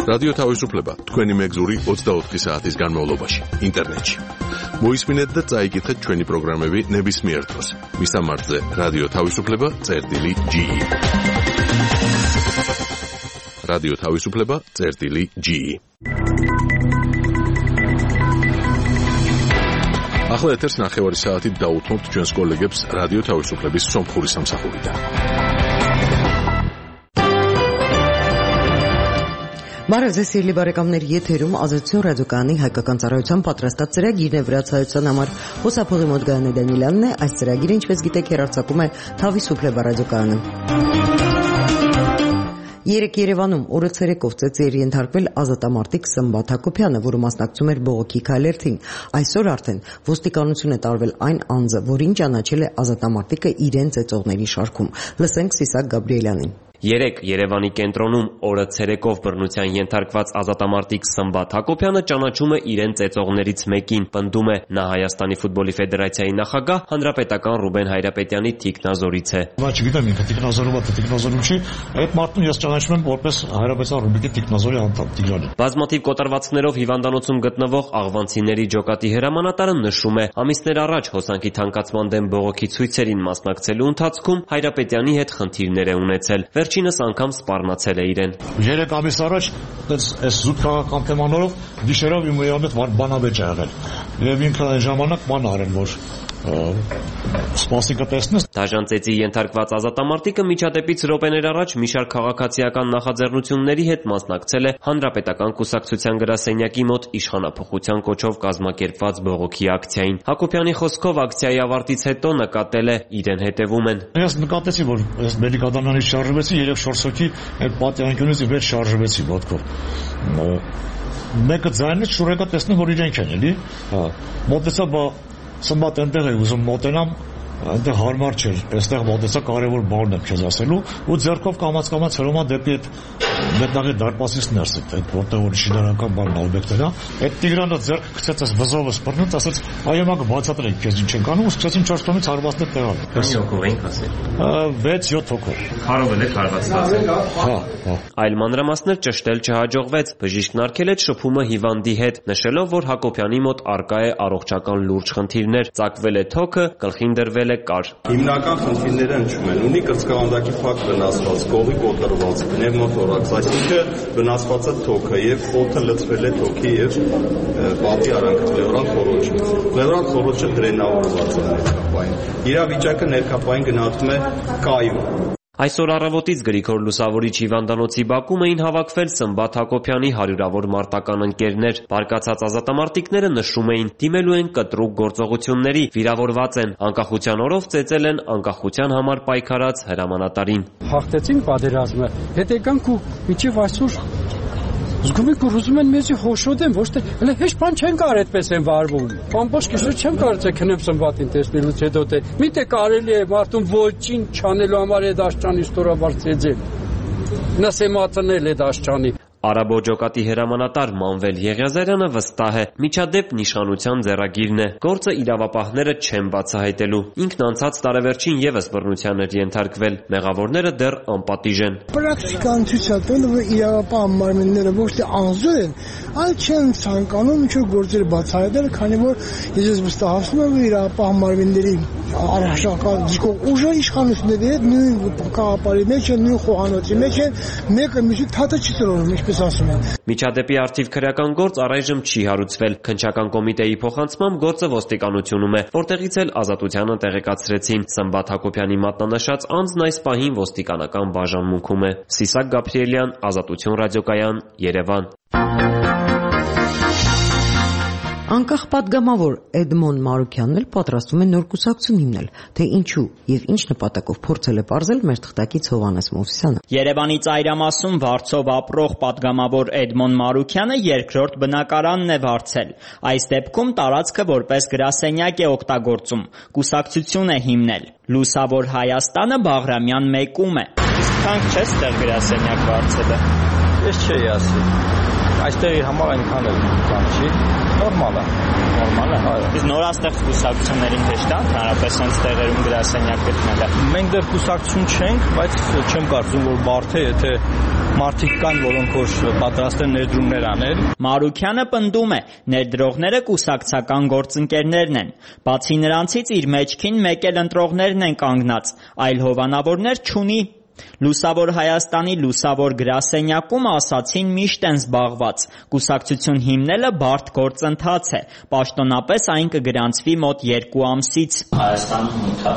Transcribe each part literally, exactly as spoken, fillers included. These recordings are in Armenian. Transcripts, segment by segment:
რადიო თავისუფლება თქვენი მეგზური ოცდაოთხი საათის განმავლობაში ინტერნეტში. მოისმინეთ და წაიკითხეთ ჩვენი პროგრამები ნებისმიერ დროს. მისამართზე რადიო თავისუფლება წერტილი ჯი ი. რადიო თავისუფლება წერტილი ჯი ი. ახლა ეთერს ნახევარი საათით დაუთმობთ ჩვენს კოლეგებს რადიო თავისუფლების სომხური სამსახურიდან. Բարև ձեզ սիրելի բարեկամներ, եթերում Ազատություն ռադիոկայանի հայկական ծառայության պատրաստած ծրագիրն է վրացայության համար խոսափողի մոտ Գայանե Դանիելյանն է, այս ծրագիրը ինչպես գիտեք հեռարձակում է Թավիսուփլեբա ռադիոկայանը։ Երեկ Երևանում օրը ցերեկով ծեծերի ենթարկվել ազատամարտիկ Սմբատ Հակոբյանը, որը մասնակցում էր բողոքի քայլերթին։ Այսօր արդեն ոստիկանություն է տարվել այն անձը, որին ճանաչել է ազատամարտիկը իրեն ծեծողների շարքում։ Լսենք Սիսակ Գաբրիելյանին։ Երեկ Երևանի կենտրոնում օրը ցերեկով բռնության ենթարկված ազատամարտիկ Սմբատ Հակոբյանը ճանաչում է իրեն ծեծողներից մեկին, պնդում է նա Հայաստանի ֆուտբոլի ֆեդերացիայի նախագահ հանրապետական Ռուբեն Հայրապետյանի թիկնազորից է։ Բա չգիտեմ ինքը թիկնազորում է, թիկնազորում չի, այդ մարդուն ես ճանաչում եմ որպես Հայրապետյան Ռուբիկի թիկնազորի անդամ Տիգրանի։ Բազմաթիվ կոտրվածքներով հիվանդանոցում գտնվող աղվանցիների ջոկատի հրամանատարը նշում է, ամիսներ առաջ հոսանքի թանկացման դեմ բողոքի ցույցերին մասնակցելու ընթացքում Հայրապետյանի հետ խնդիրներ է ունեցել։ Վերջինս անգամ սպառնացել է իրեն։ Երեք ամիս առաջ այս զուտ քաղաքական թեմաներով գիշերով իմ հետ բանավեճ ա եղել։ Եվ ինքը այն ժամանակ ման արել, որ սպասիկը տեսնես։ Դաժան ծեծի ենթարկված ազատամարտիկը միջադեպից րոպեներ առաջ մի շարք քաղաքացիական նախաձեռնությունների հետ մասնակցել է Հանրապետական կուսակցության գրասենյակի մոտ իշխանափոխության կոչով կազմակերպված բողոքի ակցիային։ Հակոբյանի խոսքով ակցիայի ավարտից հետո նկատել է իրեն հետևում են։ Ես նկատեցի, որ ես Մելիքադանյանից շարժվեցի, երեք չորս հոգի այդ պատյանքյունից վեր շարժվեցի ոտքով։ Մեկը ձայնից շուրեկա տեսնում, որ իրենք են, էլի։ Հա, մոտեցա, բա Սմբատ այնտեղ է ուզում մոտենամ, այնտեղ հարմար չէր, այստեղ մոտեցա կարևոր բառն եմ քեզ ասելու ու ձեռքով կամաց-կամաց հրոմա դեպի այդ մետաղի դարպասից ներս այդ որտեղ որ շինարարական բանն օբյեկտն է, այդ Տիգրանը ձեռքը գցեց այս վզովը սպռնեց, ասաց այո մագ բացատրեք քեզ ինչ ենք անում ու սկսեցին չորս տոմից հարվածներ տեղալ։ Քանի հոգով ենք ասել։ վեց յոթ հոգով։ Քարով եք հարվածած ասել։ Հա, հա։ Այլ մանրամասներ ճշտել չհաջողվեց, բժիշկն արգել է շփումը հիվանդի հետ, նշելով, որ Հակոբյանի մոտ առկա է առողջական լուրջ խնդիրներ, ծակվել է թոքը, գլխին դրվել է կար։ Հիմնական խնդիրները հնչում են, ունի կրծքավանդակի փակ վնասված, կողի կոտրված, պնևմոթորաքս, այսինքն վնասված է թոքը եւ օդը լցվել է թոքի եւ պատի արանքը պլեորալ խոռոչը։ Պլեորալ խոռոչը դրենավորված է ներքապային։ Իրավիճակը ներքապային գնահատվում է կայուն։ Այսօր առավոտից Գրիգոր Լուսավորիչ հիվանդանոցի բակում էին հավաքվել Սմբատ Հակոբյանի հարյուրավոր մարտական ընկերներ։ Բարկացած ազատամարտիկները նշում էին, դիմելու են կտրուկ գործողությունների, վիրավորված են, անկախության օրով ծեծել են անկախության համար պայքարած հրամանատարին։ Հաղթեցին պատերազմը, հետ եկանք ու մինչև այսօր զգում եք, որ ուզում են մեզի հոշոտեն, ոչ թե հələ հեչ բան չեն կար այդպես են վարվում։ Ամբողջ գիշեր չեմ կարծել քնեմ Սմբատին տեսնելուց հետո թե միտե կարելի է մարդուն ոչինչ չանելու համար այդ աշճանի ստորաբար ծեծել։ Նսեմացնել այդ աշճանի։ Արաբո ջոկատի հրամանատար Մանվել Եղիազարյանը վստահ է, միջադեպ նիշխանության ձեռագիրն է, գործը իրավապահները չեն բացահայտելու։ Ինքն անցած տարեվերջին ևս բռնության էր ենթարկվել, մեղավորները դեռ անպատիժ են։ Պրակտիկան ցույց է տալու, որ իրավապահ մարմինները ոչ թե անզոր են, այլ չեն ցանկանում ինչ-որ գործեր բացահայտել, քանի որ ես վստահացնում եմ, որ իրավապահ մարմինների առհասարակ դիքով ուժը իշխանությունների հետ նույն կաղապարի մեջ են, նույն խոհանոցի մեջ են, մեկը մյուսի թաթը չի տրորում, ինչպես ասում են։ Միջադեպի արդիվ քրեական գործ առայժմ չի հարուցվել։ Քննչական կոմիտեի փոխանցմամբ գործը ոստիկանությունում է, որտեղից էլ ազատությանը տեղեկացրեցին։ Սմբատ Հակոբյանի մատնանշած անձն այս պահին ոստիկանական բաժանմունքում է։ Սիսակ Գաբրիելյան, Ազատություն ռադիոկայան, Երևան։ Անկախ պատգամավոր Էդմոն Մարուքյանն էլ պատրաստվում է նոր կուսակցություն հիմնել, թե ինչու եւ ինչ նպատակով փորձել է պարզել մեր թղթակից Հովհաննես Մովսիսյանը։ Երևանի ծայրամասում վարձով ապրող պատգամավոր Էդմոն Մարուքյանը երկրորդ բնակարանն է վարձել։ Այս դեպքում տարածքը որպես գրասենյակ է օգտագործում, կուսակցություն է հիմնել։ Լուսավոր Հայաստանը Բաղրամյան մեկում է։ Իսկ քանք չես տեղ գրասենյակ վարձելը։ Ես չէի ասի։ Այստեղ իր համար այնքան էլ բան չի։ Նորմալ է։ Նորմալ է, այո։ Իսկ նորաստեղծ կուսակցություններին հեշտ է հնարավորապես հենց տեղերում գրասենյակ գտնելը։ Մենք դեռ կուսակցություն չենք, բայց չեմ կարծում, որ բարդ է, եթե մարդիկ կան, որոնք որ պատրաստ են ներդրումներ անել։ Մարուքյանը պնդում է, ներդրողները կուսակցական գործընկերներն են։ Բացի նրանցից իր մեջքին մեկ էլ ընտրողներն են կանգնած, այլ հովանավորներ չունի։ Լուսավոր Հայաստանի լուսավոր գրասենյակում ասացին միշտ են զբաղված։ Կուսակցություն հիմնելը բարդ գործընթաց է։ Պաշտոնապես այն կգրանցվի մոտ երկու ամսից։ Հայաստանում մութա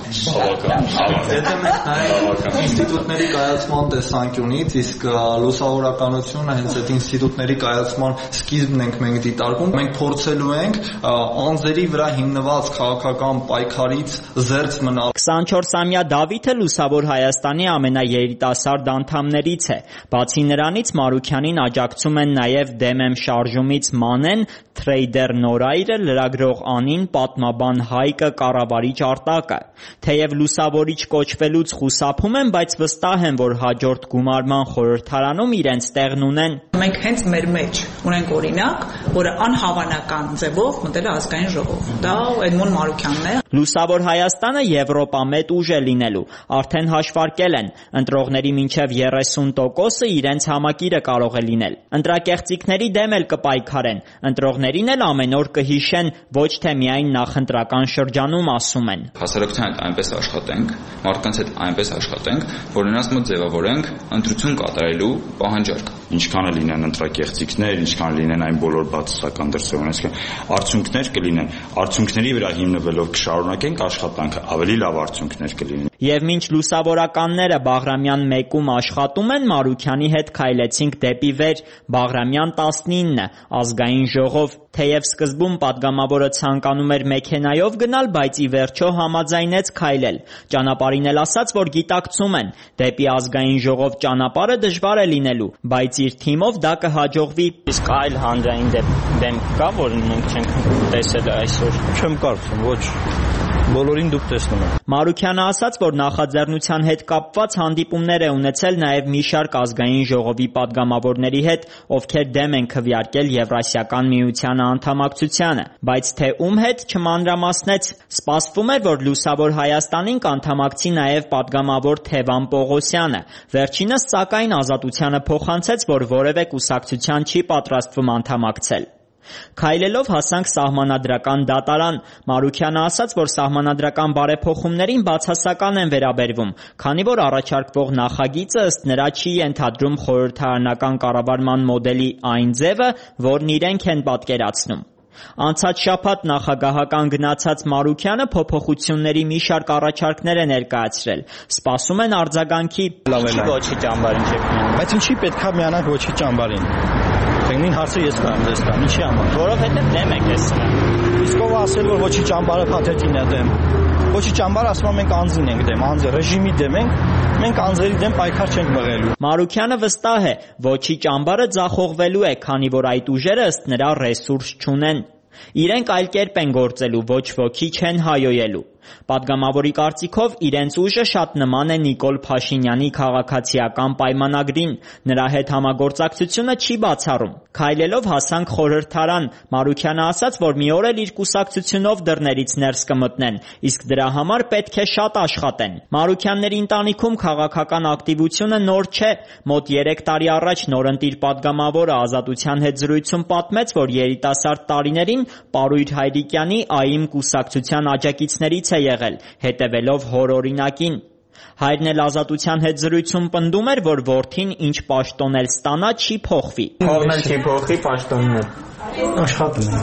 Եթե մենք նայենք ինստիտուտների կայացման տեսանկյունից, իսկ լուսավորականությունը հենց այդ ինստիտուտների կայացման սկիզբն ենք մենք դիտարկում, մենք փորձելու ենք անձերի վրա հիմնված քաղաքական պայքարից զերծ մնալ։ քսանչորսամյա Դավիթը Լուսավոր Հայաստանի ամենաերիտասարդ անդամներից է։ Բացի նրանից Մարուքյանին աջակցում են նաև Դեմ եմ շարժումից Մանեն, թրեյդեր Նորայրը, լրագրող Անին, պատմաբան Հայկը, կառավարիչ Արտակը։ Թեև լուսավորիչ կոչվելուց խուսափում են, բայց վստահ են, որ հաջորդ գումարման խորհրդարանում իրենց տեղն ունեն։ Մենք հենց մեր մեջ ունենք օրինակ, որը անհավանական ձևով մտել է ազգային ժողով։ Դա Էդմոն Մարուքյանն է։ Լուսավոր Հայաստանը Եվրոպամետ ուժ է լինելու։ Արդեն հաշվարկել են, ընտրողների մինչև երեսուն տոկոսը իրենց համակիրը կարող է լինել։ Ընտրակեղծիքների դեմ էլ կպայքարեն, ընտրողներին էլ ամեն օր կհիշեն, ոչ թե միայն նախընտրական շրջանում ասում են։ Հասարակության հետ այնպես աշխատենք, մարդկանց հետ այնպես աշխատենք, որ նրանց մոտ ձևավորենք ընտրություն կատարելու պահանջարկ։ Ինչքան է լինեն ընտրակեղծիքներ, ինչքան լինեն այն բոլոր բացասական դրսևորումները, արդյունքներ կլինեն, արդյունքների վրա հիմնվելով կշարունակենք աշխատանքը, ավելի լավ արդյունքներ կլինեն։ Եվ մինչ լուսավորականները Բաղրամյան մեկում աշխատում են, Մարուքյանի հետ քայլեցինք դեպի վեր, Բաղրամյան տասնինը, ազգային ժողով։ Թեև սկզբում պատգամավորը ցանկանում էր մեքենայով գնալ, բայց ի վերջո համաձայնեց քայլել։ Ճանապարհին էլ ասաց, որ գիտակցում են, դեպի ազգային ժողով ճանապարհը դժվար է լինելու, բայց իր թիմով դա կհաջողվի։ Իսկ այլ հանրային դեմք կա, որ մենք չենք տեսել այսօր։ Չեմ կարծում, ոչ։ Բոլորին դուք տեսնում եք։ Մարուքյանը ասաց, որ նախաձեռնության հետ կապված հանդիպումներ է ունեցել նաև մի շարք ազգային ժողովի պատգամավորների հետ, ովքեր դեմ են քվեարկել Եվրասիական միությանը անդամակցությանը, բայց թե ում հետ չմանրամասնեց։ Սպասվում էր, որ Լուսավոր Հայաստանին կանդամակցի նաև պատգամավոր Թևան Պողոսյանը։ Վերջինս սակայն Ազատությանը փոխանցեց, որ որևէ կուսակցության չի պատրաստվում անդամակցել։ Քայլելով հասանք սահմանադրական դատարան։ Մարուքյանը ասաց, որ սահմանադրական բարեփոխումներին բացասական են վերաբերվում, քանի որ առաջարկվող նախագիծը ըստ նրա չի ենթադրում խորհրդարանական կառավարման մոդելի այն ձևը, որն իրենք են պատկերացնում։ Անցած շաբաթ նախագահական գնացած Մարուքյանը փոփոխությունների մի շարք առաջարկներ է ներկայացրել։ Սպասում են արձագանքի։ Ոչի ճամբարին չեք միանում։ Բայց ինչի պետքա միանանք ոչի ճամբարին։ Նույն հարցը ես կարամ ձեզ տամ, ինչի համար։ Որովհետև դեմ եք ես սրան։ Իսկ ով ասել, որ ոչի ճամբարը փաթեթին է դեմ։ Ոչի ճամբարը ասում է մենք անձին ենք դեմ, անձը ռեժիմի դեմ ենք, մենք անձերի դեմ պայքար չենք մղելու։ Մարուքյանը վստահ է, ոչի ճամբարը ձախողվելու է, քանի որ այդ ուժերը ըստ նրա ռեսուրս չունեն։ Իրենք այլ կերպ են գործելու, ոչ ոքի չեն հայոյելու։ Պատգամավորի կարծիքով իրենց ուժը շատ նման է Նիկոլ Փաշինյանի քաղաքացիական պայմանագրին, նրա հետ համագործակցությունը չի բացառում։ Քայլելով հասանք խորհրդարան, Մարուքյանը ասաց, որ մի օր էլ իր կուսակցությունով դռներից ներս կմտնեն, իսկ դրա համար պետք է շատ աշխատեն։ Մարուքյանների ընտանիքում քաղաքական ակտիվությունը նոր չէ։ Մոտ երեք տարի առաջ նորընտիր պատգամավորը Ազատության հետ զրույցում պատմեց, որ երիտասարդ տարիներին Պարույր Հայրիկյանի ԱԻՄ կուսակցության աջակիցներից է եղել, հետևելով հոր օրինակին։ Հայրն էլ Ազատության հետ զրույցում պնդում էր, որ որդին ինչ պաշտոն էլ ստանա, չի փոխվի։ Հորն էլ չի փոխվի, պաշտոնն էլ։ Աշխատում ենք։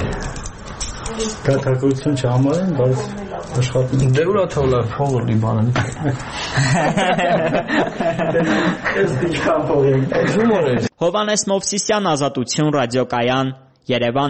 Գաթակություն չհամարեն, բայց աշխատում ենք։ Դե ուրա թողնա փողը մի բան։ Ես դիքան փողեմ։ Հովանես Մովսիսյան, Ազատություն, ռադիոկայան, Երևան։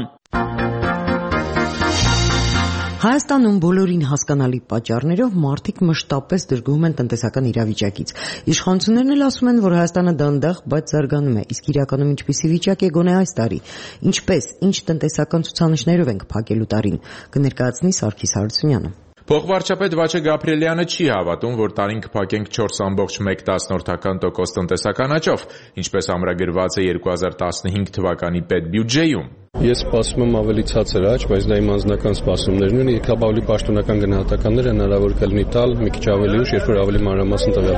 Հայաստանում բոլորին հասկանալի պատճառներով մարդիկ մշտապես դժգոհում են տնտեսական իրավիճակից։ Իշխանություններն էլ ասում են, որ Հայաստանը դանդաղ, բայց զարգանում է, իսկ իրականում ինչպիսի վիճակ է գոնե այս տարի։ Ինչպես, ինչ տնտեսական ցուցանիշներով ենք փակելու տարին, կներկայացնի Սարգիս Հարությունյանը։ Փոխվարչապետ Վաչե Գաբրիելյանը չի հավատում, որ տարին կփակենք չորս կόμma մեկ տոկոս տնտեսական աճով, ինչպես ամրագրված է երկու հազար տասնհինգ թվականի պետբյուջեում։ Ես սպասում եմ ավելի ցածր աճ, բայց դա իմ անձնական սպասումներն են, իհարկե ավելի պաշտոնական գնահատականներ հնարավոր կլինի տալ մի քիչ ավելի ուշ, երբ որ ավելի մանրամասն տվյալներ ունեն։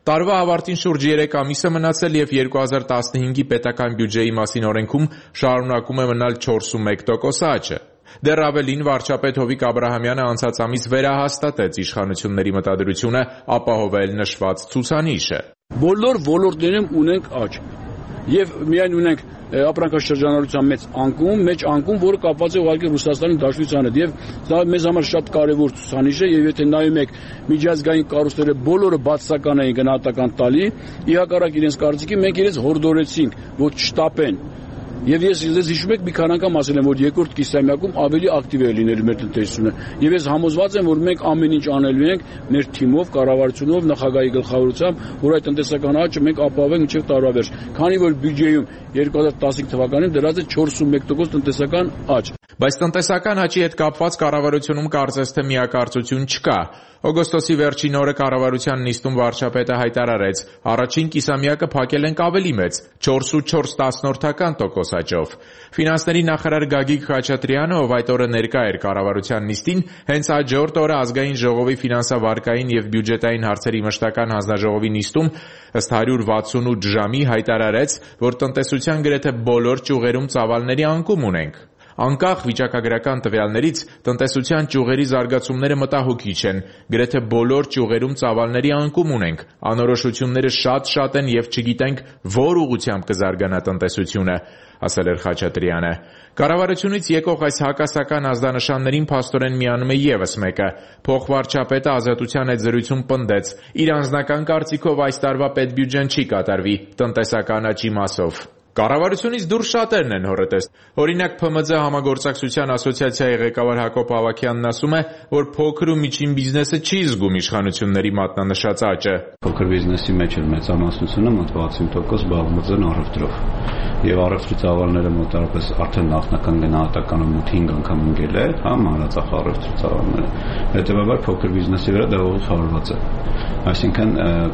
Տարվա ավարտին շուրջ երեք ամիս է մնացել եւ երկու հազար տասնհինգի պետական բյուջեի մասին օրենքում շարունակում է մնալ չորսունմեկ տոկոս աճը։ Դեռ ավելին վարչապետ Հովիկ Աբրահամյանը անցած ամիս վերահաստատեց իշխանությունների մտադրությունը ապահովել նշված ցուցանիշը։ Բոլոր ոլորտներում ունենք աճ եւ միայն ունենք ապրանքաշրջանառության մեծ անկում, մեծ անկում, որը կապված է ուղղակի Ռուսաստանի Դաշնության հետ եւ դա մեզ համար շատ կարեւոր ցուցանիշ է եւ եթե նայում եք միջազգային կառույցները բոլորը բացասական էին գնահատական տալի, ի հակառակ իրենց կարծիքի մենք իրենց հորդորեցինք, որ չշտապեն։ Եվ ես ձեզ հիշում եք մի քանի անգամ ասել եմ, որ երկրորդ կիսամյակում ավելի ակտիվ է լինելու մեր տնտեսությունը։ Եվ ես համոզված եմ, որ մենք ամեն ինչ անելու ենք մեր թիմով, կառավարությունով, նախագահի գլխավորությամբ, որ այդ տնտեսական աճը մենք ապահովենք մինչև տարվա վերջ։ Քանի որ բյուջեում երկու հազար տասնհինգ թվականին դրած է չորսունմեկ տոկոս տնտեսական աճ։ Բայց տնտեսական աճի հետ կապված կառավարությունում կարծես թե միակարծություն չկա։ Օգոստոսի վերջին օրը կառավարության նիստում վարչապետը հայտարարեց, առաջին կիսամյակը փակել ենք ավելի մեծ չորս ու չորս տասնորդական տոկոս աճով։ Ֆինանսների նախարար Գագիկ Խաչատրյանը, ով այդ օրը ներկա էր կառավարության նիստին, հենց հաջորդ օրը ազգային ժողովի ֆինանսավարկային եւ բյուջետային հարցերի մշտական հանձնաժողովի նիստում ըստ հարյուր վաթսունութ ժամի հայտարարեց, որ տնտեսության գրեթե բոլոր ճյուղերում ծավալների անկում ունենք։ Անկախ վիճակագրական տվյալներից տնտեսության ճյուղերի զարգացումները մտահոգիչ են, գրեթե բոլոր ճյուղերում ծավալների անկում ունենք, անորոշությունները շատ-շատ են եւ չգիտենք որ ուղղությամբ կզարգանա տնտեսությունը, ասել էր Խաչատրյանը։ Կառավարությունից եկող այս հակասական ազդանշաններին փաստորեն միանում է եւս մեկը։ Փոխվարչապետը Ազատության հետ զրույցում պնդեց, իր անձնական կարծիքով այս տարվա պետբյուջեն չի կատարվի տնտեսական աճի մասով։ Կառավարությունից դուրս շատերն են հոռետես։ Օրինակ Փ Մ Ձ համագործակցության ասոցիացիայի ղեկավար Հակոբ Ավագյանն ասում է, որ փոքր ու միջին բիզնեսը չի զգում իշխանությունների մատնանշած աճը։ Փոքր բիզնեսի մեջ էլ մեծամասնությունը մոտ վաթսուն տոկոս զբաղվում են առևտրով։ Եվ առևտրի ծավալները մոտավորապես արդեն նախնական գնահատականը մոտ հինգ անգամ ընկել է, հա, մանրածախ առևտրի ծավալները։ Հետևաբար փոքր բիզնեսի վրա դա ուղղակի խորված է։ Այսինքն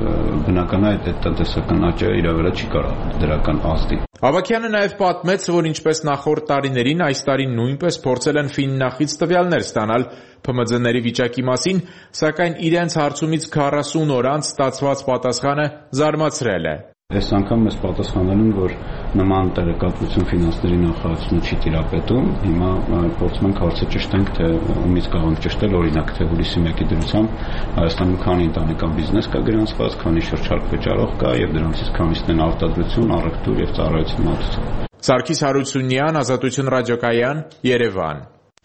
բնական է այդ տնտեսական աճը իր վրա չի կարող դրական ազդի։ Ավագյանը նաև պատմեց, որ ինչպես նախորդ տարիներին, այս տարի նույնպես փորձել են Ֆիննախից տվյալներ ստանալ Փ Մ Ձ-ների վիճակի մասին, սակայն իրենց հարցումից քառասուն օր անց ստացված պատասխանը զարմացրել է։ Այս անգամ մեզ պատասխանել են, որ նման տեղեկատվություն ֆինանսների նախարարությունը չի տիրապետում։ Հիմա փորձում ենք հարցը ճշտենք, թե ումից կարող ենք ճշտել, օրինակ թե հուլիսի մեկի դրությամբ Հայաստանում քանի ընտանեկան բիզնես կա գրանցված, քանի շրջարկ վճարող կա եւ դրանցից քանիսն են արտադրություն, առևտուր եւ ծառայություն մատուցում։ Սարգիս Հարությունյան, Ազատություն ռադիոկայան, Երևան։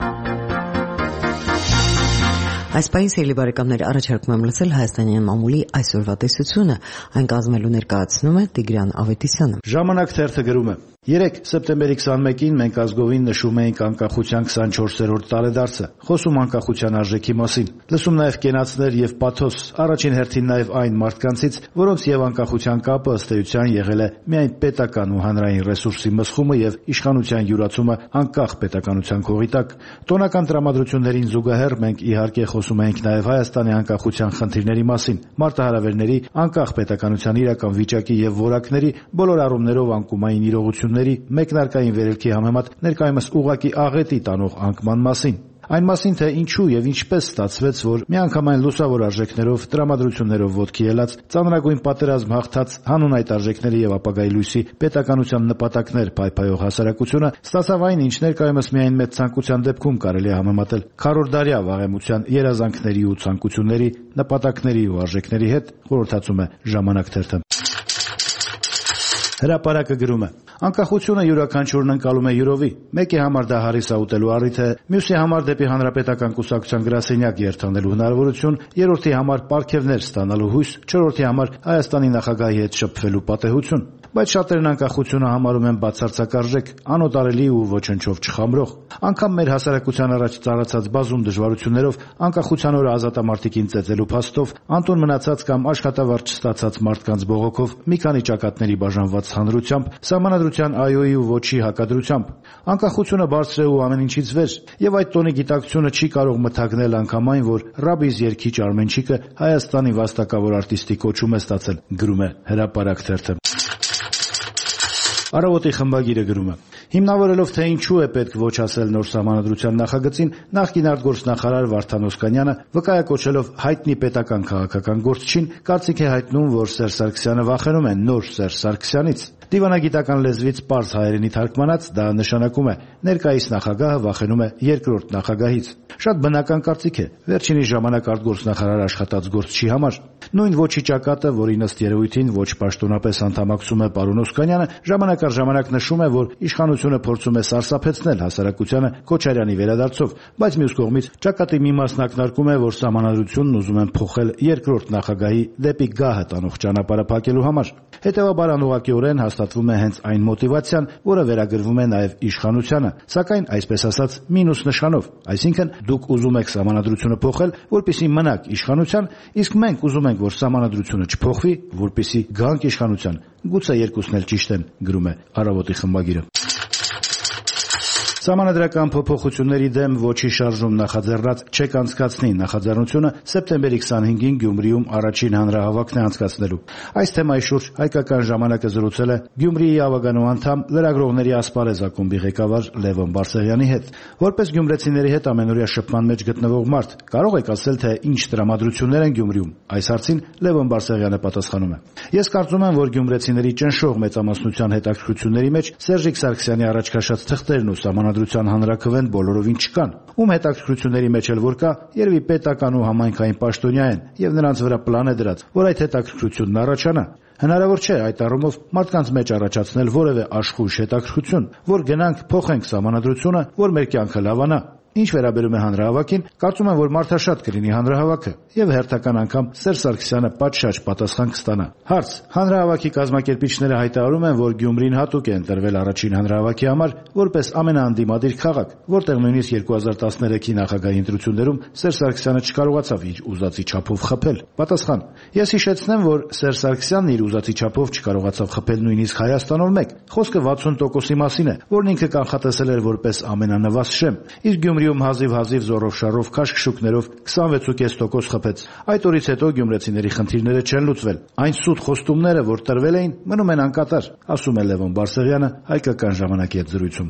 Այս պահին սիրելի բարեկամներ, առաջարկում եմ լսել հայաստանյան մամուլի այսօրվա տեսությունը, այն կազմելու ներկայացնում է Տիգրան Ավետիսյանը։ Ժամանակ թերթը գրում է. Երեկ սեպտեմբերի քսանմեկին մենք ազգովին նշում էինք անկախության քսանչորսերորդ տարեդարձը, խոսում անկախության արժեքի մասին, լսում նաև կենացներ եւ պաթոս, առաջին հերթին նաև այն մարդկանցից, որոնց եւ անկախության կապը ըստ էության եղել է միայն պետական ու հանրային ռեսուրսի մսխումը եւ իշխանության յուրացումը անկախ պետականության քողի տակ։ Տոնական տրամադրություններին զուգահեռ մենք իհարկե խոսում էինք նաև Հայաստանի անկախության խնդիրների մասին, մարտահրավերների, անկախ պետականության իրական վիճակի եւ որակների, բոլոր առումներով անկումային իրողություն մեկնարկային վերելքի համեմատ ներկայումս ուղղակի աղետի տանող անկման մասին։ Այն մասին, թե ինչու եւ ինչպես ստացվեց, որ միանգամայն լուսավոր արժեքներով, տրամադրություններով ոտքի ելած, ծանրագույն պատերազմ հաղթած հանուն այդ արժեքների եւ ապագայի լույսի պետականության նպատակներ փայփայող հասարակությունը ստացավ այն, ինչ ներկայումս միայն մեծ ցանկության դեպքում կարելի է համեմատել քառորդդարյա վաղեմության երազանքների ու ցանկությունների, նպատակների ու արժեքների հետ, խորհրդածում է Ժամանակ թերթը։ Հրապարակը գրում է. Անկախությունը յուրաքանչյուրն ընկալում է յուրովի։ Մեկի համար դա հարիսա ուտելու առիթ է, մյուսի համար դեպի հանրապետական կուսակցության գրասենյակ երթանելու հնարավորություն, երրորդի համար պարգևներ ստանալու հույս, չորրորդի համար Հայաստանի նախագահի հետ շփվելու պատեհություն։ Բայց շատերն անկախությունը համարում են բացարձակ արժեք, անօտարելի ու ոչնչով չխամրող։ Անկամ մեր հասարակության առաջ ծառացած բազում դժվարություններով, անկախության օրը ազատամարտիկին ծեծելու փաստով, անտուն մնացած կամ աշխատավարձ չստացած մարդկանց բողոքով, մի քանի ճակատների բաժանված հանրությամբ, սահմանադրության այոյի ու ոչի հակադրությամբ։ Անկախությունը բարձր է ու ամեն ինչից վեր, եւ այդ տոնի գիտակցությունը չի կարող մթագնել անգամ այն, որ Ռաբիս երգիչ Արմենչիկը Հայաստանի վաստակավոր արտիստի կոչում է ստացել, գրում է Հրապարակ թերթը։ Առավոտի խմբագիրը գրում է. Հիմնավորելով թե ինչու է պետք ոչ ասել նոր սահմանադրության նախագծին, նախկին արտգործնախարար Վարդան Օսկանյանը վկայակոչելով հայտնի պետական քաղաքական գործչին կարծիք է հայտնում, որ Սերժ Սարգսյանը վախենում է նոր Սերժ Սարգսյանից։ Դիվանագիտական լեզվից պարզ հայերենի թարգմանած դա նշանակում է ներկայիս նախագահը վախենում է երկրորդ նախագահից։ Շատ բնական կարծիք է վերջինի ժամանակ արտգործնախարար աշխատած գործչի համար։ Նույն ոչի ճակատը, որին ըստ երևույթին ոչ պաշտոնապես անդամակցում է պարոն Օսկանյանը, ժամանակ առ ժամանակ նշում է, որ իշխանությունը փորձում է սարսափեցնել հասարակությանը Քոչարյանի վերադարձով, բայց մյուս կողմից ճակատի մի մասն ակնարկում է, որ սահմանադրությունն ուզում են փոխել երկրորդ նախագահի դեպի գահը տանող ճանապարհը փակելու համար։ Հետևաբար անուղղակիորեն հաստատվում է հենց այն մոտիվացիան, որը վերագրվում է նաև իշխանությանը, սակայն այսպես ասած մինուս նշանով, այսինքն դուք ուզում եք սահմանադրությունը փոխել, որպեսզի մնաք իշխանության, իսկ մենք ուզում ենք, որ սահմանադրությունը չփոխվի, որպեսզի գանք իշխանության։ Գուցե երկուսն էլ ճիշտ են, գրում է Առավոտի խմբագիրը։ Սահմանադրական փոփոխությունների դեմ ոչի շարժում նախաձեռնած չեք անցկացնի նախաձեռնությունը սեպտեմբերի քսանհինգին Գյումրիում առաջին հանրահավաքն է անցկացնելու։ Այս թեմայի շուրջ հայկական ժամանակը զրուցել է Գյումրիի ավագանու անդամ լրագրողների ասպարեզ ակումբի ղեկավար Լևոն Բարսեղյանի հետ։ Որպես գյումրեցիների հետ ամենօրյա շփման մեջ գտնվող մարդ, կարող եք ասել, թե ինչ տրամադրություններ են Գյումրիում։ Այս հարցին Լևոն Բարսեղյանը պատասխանում է. Ես կարծում եմ, որ գյումրեցիների ճնշող մեծամասնության հետաքրքրությունների մեջ Սերժիկ Սարգսյանի առաջ քաշած թղթերն ու սահմանադրության հանրաքվեն բոլորովին չկան։ Ում հետաքրքրությունների մեջ էլ որ կա, երևի պետական ու համայնքային պաշտոնյա են եւ նրանց վրա պլան է դրած, որ այդ հետաքրքրությունն առաջանա։ Հնարավոր չէ այդ առումով մարդկանց մեջ առաջացնել որևէ աշխույժ հետաքրքրություն, որ գնանք փոխենք սահմանադրությունը, որ մեր կյանքը լավանա։ Ինչ վերաբերում է հանրահավաքին, կարծում եմ, որ մարդաշատ կլինի հանրահավաքը եւ հերթական անգամ Սերժ Սարգսյանը պատշաճ պատասխան կստանա։ Հարց. հանրահավաքի կազմակերպիչները հայտարարում են, որ Գյումրին հատուկ է ընտրվել առաջին հանրահավաքի համար որպես ամենաանդիմադիր քաղաք, որտեղ նույնիսկ երկու հազար տասներեքի նախագահի ընտրություններում Սերժ Սարգսյանը չկարողացավ իր ուզածի չափով խփել։ Պատասխան. Ես հիշեցնեմ, որ Սերժ Սարգսյանն իր ուզածի չափով չկարողացավ խփել նույնիսկ Հայաստանով մեկ։ Խոսքը վաթսուն տոկոսի մասին է, որն ինքը կանխատեսել էր որպես ամենանվազ շեմ։ Իսկ Գյումրիում հազիվ-հազիվ զորով-շարով քաշքշուկներով քսանվեց ու կես տոկոս խփեց։ Այդ օրից հետո գյումրեցիների խնդիրները չեն լուծվել։ Այն սուտ խոստումները, որ տրվել էին, մնում են անկատար, ասում է Լևոն Բարսեղյանը հայկական ժամանակի հետ զրույցում։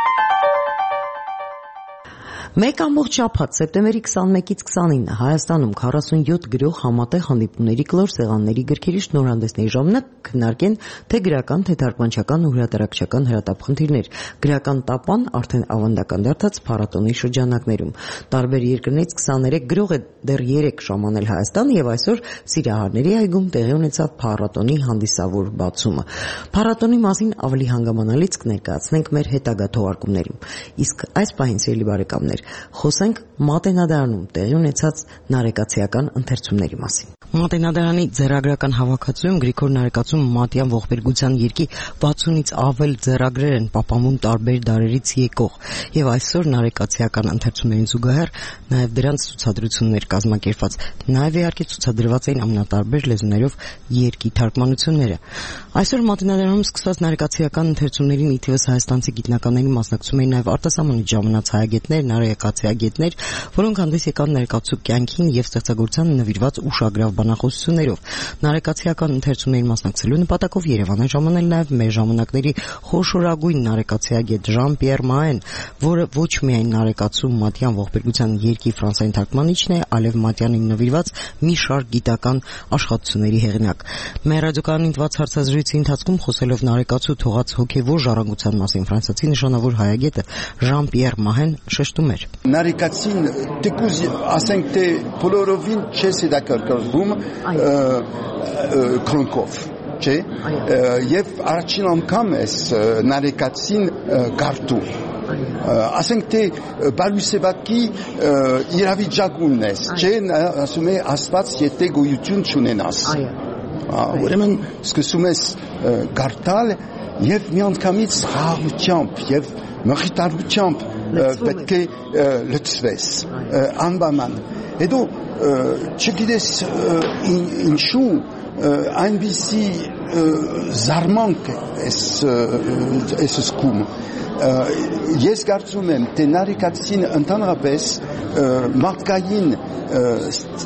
Մեկ ամբողջ շաբաթ սեպտեմբերի քսանմեկից քսանինը Հայաստանում քառասունյոթ գրող համատեղ հանդիպումների կլոր սեղանների գրքերի շնորհանդեսների ժամանակ քննարկեն թե գրական, թե թարգմանչական ու հրատարակչական հրատապ խնդիրներ։ Գրական տապան արդեն ավանդական դարձած փառատոնի շրջանակներում։ Տարբեր երկրներից քսաներեք գրող է դեռ երեք ժամանել Հայաստան եւ այսօր Սիրահարների այգում տեղի ունեցավ փառատոնի հանդիսավոր բացումը։ Փառատոնի մասին ավելի հանգամանալից կներկայացնենք մեր հետագա թողարկումներում։ Իսկ այս պահին, սիրելի բարեկամներ, խոսենք Մատենադարանում տեղի ունեցած նարեկացիական ընթերցումների մասին։ Մատենադարանի ձեռագրական հավաքածուում Գրիգոր Նարեկացու Մատյան ողբերգության երգի վաթսունից ավել ձեռագրեր են պապանվում տարբեր դարերից եկող եւ այսօր նարեկացիական ընթերցումներին զուգահեռ նաեւ դրանց ցուցադրություններ կազմակերպված, նաեւ իհարկե ցուցադրված էին ամենատարբեր լեզուներով երգի թարգմանությունները։ Այսօր Մատենադարանում սկսված նարեկացիական ընթերցումներին ի թիվս հայաստանցի գիտնականների մասնակցում էին նաեւ արտասահմանից ժամանած հայագետներ, նարեկացիագետներ, որոնք հանդես եկան նարեկացու կյանքին եւ ստեղծագործությանը նվիրված ուշագրավ բանախոսություններով։ Նարեկացիական ընթերցումներին մասնակցելու նպատակով Երևան է ժամանել նաեւ մեր ժամանակների խոշորագույն նարեկացիագետ Ժան-Պիեր Մահեն, որը ոչ միայն նարեկացու Մատյան ողբերգության երգի ֆրանսային թարգմանիչն է, այլև Մատյանին նվիրված մի շարք գիտական աշխատությունների հեղինակ։ Մեր ռադիոկայանի ընդված հարցազրույցի ընթացքում խոսելով նարեկացու թողած հոգեվոր ժառանգության մասին ֆրանսիացի նշանավոր հայագետը Ժան-Պիեր Մահեն շեշտում էր. Նարեկացին դեկուզ ասենք թե բոլորովին չես հետաքրքրվում քրոնկով, չէ՞։ Եվ առաջին անգամ ես նարեկացին գարտում։ Ասենք թե Բարույսեվակի իրավիճակումն ես, չէ՞, ասում է Աստված եթե գոյություն չունենաս։ Ուրեմն սկսում ես գարտալ եւ միանգամից խաղաղությամբ եւ մխիթարությամբ պետք է լցվես անբանան։ Հետո չգիտես ինչու այնպիսի զարմանք ես զգում։ Ես կարծում եմ, թե նարեկացին ընդհանրապես մարդկային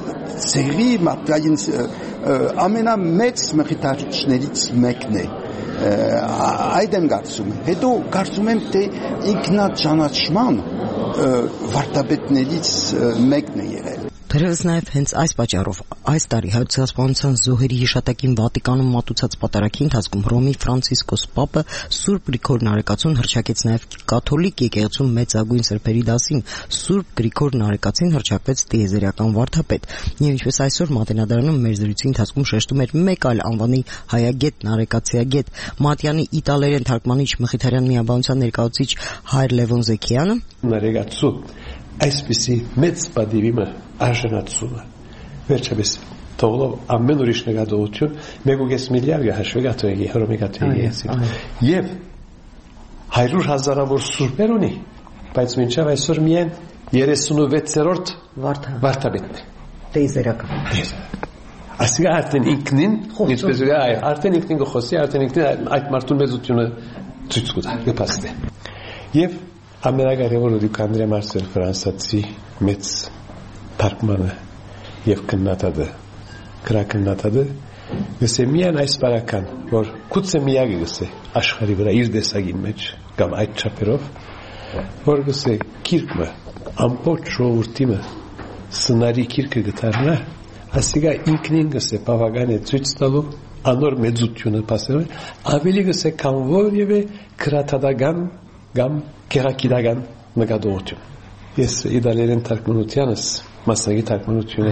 ծերի, մարդկային ամենամեծ մխիթարիչներից մեկն է։ այդ եմ կարծում։ Հետո կարծում եմ, թե ինքնաճանաչման վարդապետներից մեկն է եղել։ Թերևս նաև հենց այս պատճառով այս տարի Հայոց ցեղասպանության զոհերի հիշատակին Վատիկանում մատուցած պատարագի ընթացքում Հռոմի Ֆրանցիսկոս Պապը Սուրբ Գրիգոր Նարեկացուն հռչակեց նաև կաթոլիկ եկեղեցու մեծագույն սրբերի դասին։ Սուրբ Գրիգոր Նարեկացին հռչակվեց տիեզերական վարդապետ։ Եվ ինչպես այսօր Մատենադարանում մեր զրույցի ընթացքում շեշտում էր մեկ այլ անվանի հայագետ նարեկացիագետ Մատյանի իտալերեն թարգմանիչ Մխիթարյան միաբանության ներկայացուցիչ հայր Լևոն Զեքիյանը Նարեկացու այսպիսի մեծ պատիվը արժանացումը վերջապես թողնով ամեն ուրիշ նկատողություն մեկ ու կես միլիարդ հաշվի գաթողի հռոմի գաթողի եւ հարյուր հազարավոր սուրբեր ունի բայց մինչև այսօր միայն երեսունվեցերորդ վարդապետն է տեզերական ասիկա արդեն ինքնին ինչպես է արդեն ինքնին գխոսի արդեն ինքնին այդ մարդուն մեծությունը ցույց կտա կպաստե եւ ամենագարևորը դուք Անդրե Մարսել ֆրանսացի մեծ թարգմանը եւ քննադատը քրակնադատը գսե միան այս բարական որ կուցե միագը գսե աշխարհի վրա իր դեսագին մեջ կամ այդ չափերով որ գսե քիրկը ամբողջ ժողովրդիմը սնարի քիրկը գտարնա ասիգա ինքնին գսե բավական է ցույց տալու անոր մեծությունը passeրով ավելի գսե քան որևէ քրատադական կամ քերակիդական նկատողություն ես իդալերեն թարգմանությանս մասնագետ թարգմանությունը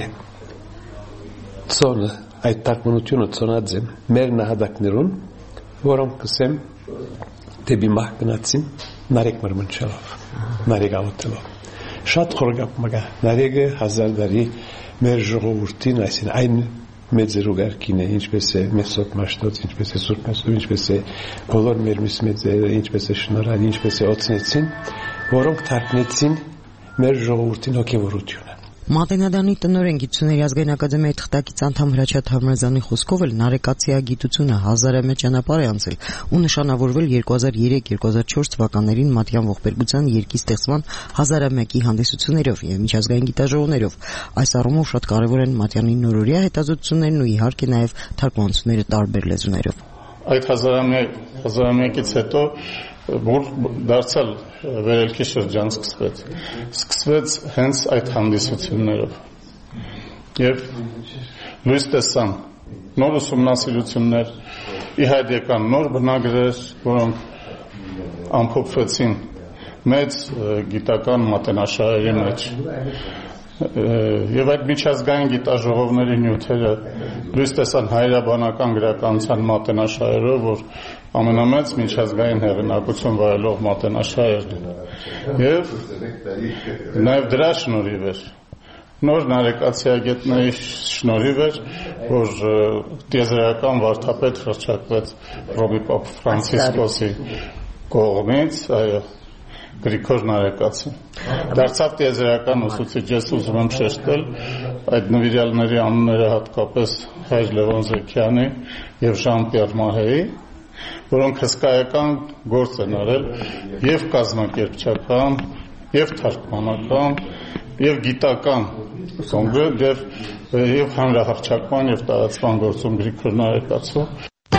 ծոնը այդ թարգմանությունը ծոնածեմ մեր նահատակներուն որոնք կսեմ դեպի մահ գնացին նարեկ մրմնչելով նարեգավոտելով շատ խորգապ մգա նարեգը հազար դարի մեր ժողովուրդին այսին այն մեծերուգարկին է ինչպես է Մեսոպ Մաշտոց ինչպես է Սուրբ Մեսոպ ինչպես է բոլոր մեր միս մեծերը ինչպես է Շնորհալի ինչպես է Օծնեցին որոնք թարգնեցին մեր ժողովրդին հոգևորությունը Մատենադարանի տնօրեն գիտությունների ազգային ակադեմիայի թղթակից անդամ Հրաչյա Թարմազյանի խոսքով էլ նարեկացիագիտությունը հազարամյա ճանապարհ է անցել ու նշանավորվել երկու հազար երեք երկու հազար չորս թվականներին Մատյան ողբերգության երկի ստեղծման հազարամյակի հանդիսություններով եւ միջազգային գիտաժողովներով այս առումով շատ կարեւոր են Մատյանի նորօրյա հետազոտություններն ու իհարկե նաեւ թարգմանությունները տարբեր լեզուներով այդ հազարամյակ հազարամյակից հետո որ դարձյալ վերելքի շրջան սկսվեց սկսվեց հենց այդ հանդիսություններով եւ լույս տեսան նոր ուսումնասիրություններ ի հայտ եկան նոր բնագրեր որոնք ամփոփվեցին մեծ գիտական մատենաշարերի մեջ եւ այդ միջազգային գիտաժողովների նյութերը լույս տեսան հայրաբանական գրականության մատենաշարերով որ ամենամեծ միջազգային հեղինակություն վայելող մատենաշարերն են եւ նաեւ դրա շնորհիվ էր նոր նարեկացիագետների շնորհիվ էր որ տիեզերական վարդապետ հռչակվեց Հռոմի Պապ Ֆրանցիսկոսի կողմից այո Գրիգոր Նարեկացին դարձավ տիեզերական ուսուցիչ ես ուզում եմ շեշտել այդ նվիրյալների անունները հատկապես հայր Լևոն Զեքյանի եւ Ժան-Պյեր Մահեի որոնք հսկայական գործ են արել եւ կազմակերպչական եւ թարգմանական եւ գիտական կոնկրետ եւ եւ հանրահռչակման եւ տարածման գործում Գրիգոր Նարեկացու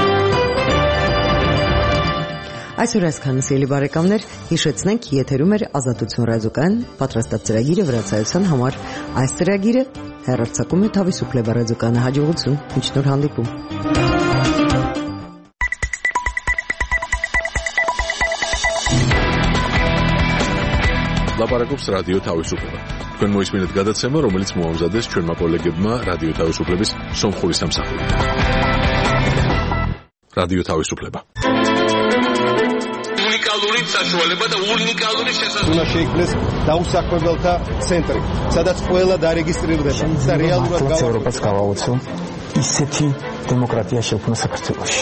Այսօր այսքանը սիրելի բարեկամներ, հիշեցնենք եթերում էր Ազատություն ռադիոկայան պատրաստած ծրագիրը վրացայության համար։ Այս ծրագիրը հեռարձակում է Թավիսու Պլեբա ռադիոկայանը հաջողություն։ Մինչ նոր հանդիպում։ Լապարակոպս ռադիո Թավիսու Պլեբա։ Քան մոյսմինդ գադացեմը, რომელიც մոամզադես չեն մապոլեգებმა ռադիո Թավիսու Պլեբის սոմխորիս համսախում։ Ռադիո Թավիսու Պլեբա։ უნიკალური საშუალება და უნიკალური შესაძლებლობა. უნდა შეიქმნეს დაუსაქმებელთა ცენტრი, სადაც ყველა დარეგისტრირდება და რეალურად ევროპას გავაოცო ისეთი დემოკრატია შექმნა საქართველოში.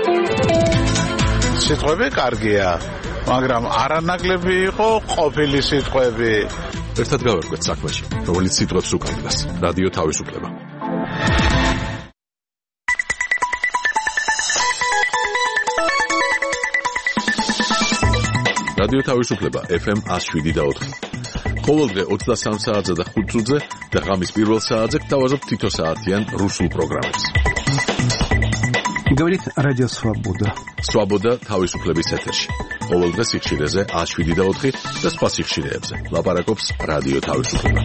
სიტყვები კარგია, მაგრამ არანაკლები იყო ყოფილი სიტყვები. ერთად გავერკვეთ საქმეში, რომელიც სიტყვებს უკანდას. რადიო თავისუფლება. რადიო თავისუფლება ეფ ემ one oh seven და four. ყოველდღე ოცდასამ საათზე და ხუთ წუთზე და ღამის პირველ საათზე გთავაზობთ თითო საათიან რუსულ პროგრამებს. Говорит Радио Свобода. Свобода თავისუფლების ეთერში. ყოველდღე სიხშირეზე ათს შვიდი და ოთხი და სხვა სიხშირეებზე. ლაპარაკობს რადიო თავისუფლება.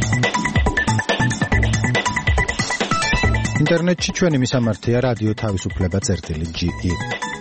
ინტერნეტში ჩვენი მისამართია რადიო თავისუფლება წერტილი ჯი ი.